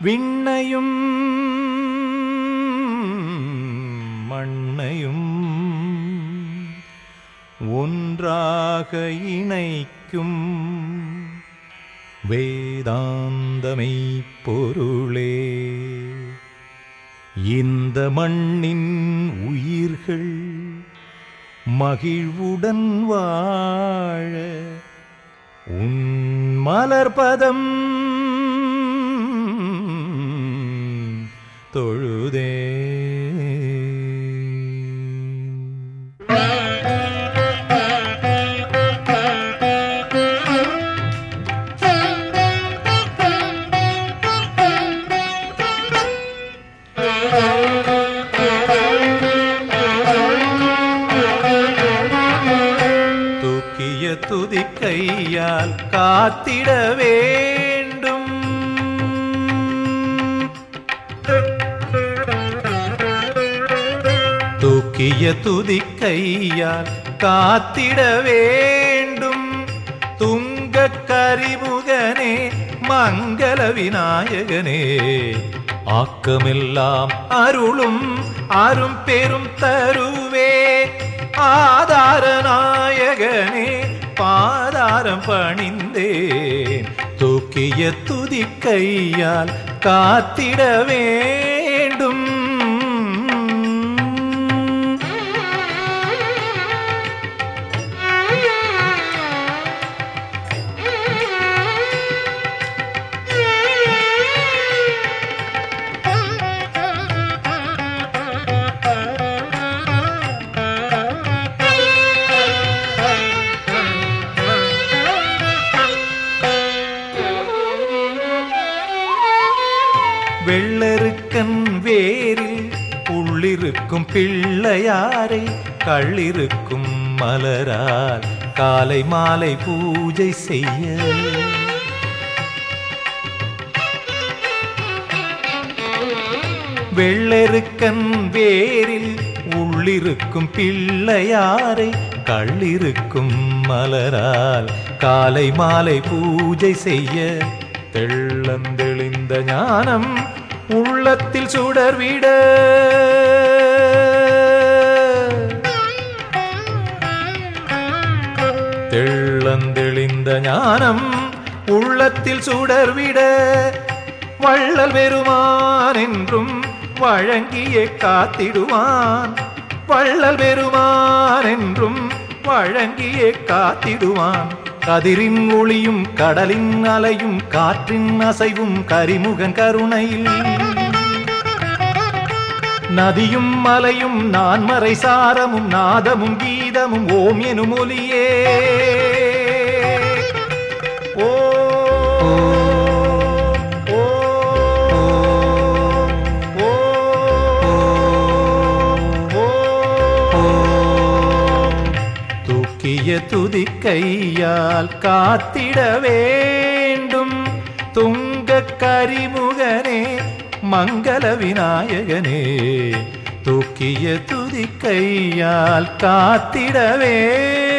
விண்ணையும் மண்ணையும் ஒன்றாக இணைக்கும் வேதாந்தமை பொருளே. இந்த மண்ணின் உயிர்கள் மகிழ்வுடன் வாழ உன் மலர்பதம் தொழுதே. தூக்கிய துதிக்கையால் காத்திட வேண்டும். தூக்கிய துதிக்கையால் காத்திட வேண்டும். துங்க கரிமுகனே மங்கள விநாயகனே, ஆக்கமெல்லாம் அருளும் அரும் பெரும் தருவே. ஆதார நாயகனே பாதாரம் பணிந்தேன். தூக்கிய துதிக்கையால் காத்திட வேண்டும். வெள்ளருக்கன் வேரில் உள்ளிருக்கும் பிள்ளையாரை கள்ளிருக்கும் மலரால் காலை மாலை பூஜை செய்ய. வெள்ளருக்கன் வேரில் உள்ளிருக்கும் பிள்ளையாரை கள்ளிருக்கும் மலரால் காலை மாலை பூஜை செய்ய. தெள்ளந்தெளிந்த ஞானம் உள்ளத்தில் சுடர்விட. தெள்ளந்தெளிந்த ஞானம் உள்ளத்தில் சுடர்விட. வள்ளல் பெருமான் என்றும் வழங்கியே காத்திடுவான். வள்ளல் பெருமான் என்றும் வழங்கியே காத்திடுவான். கதிரின் ஒளியும் கடலின் அலையும் காற்றின் அசைவும் கரிமுகன் கருணையில். நதியும் மலையும் நான்மறை சாரமும் நாதமும் கீதமும் ஓம் எனும் ஒலியே. ஓ தூக்கிய துதிக்கையால் காத்திட வேண்டும். துங்க கரிமுகனே மங்கள விநாயகனே, தூக்கிய துதிக்கையால் காத்திட வேண்டும்.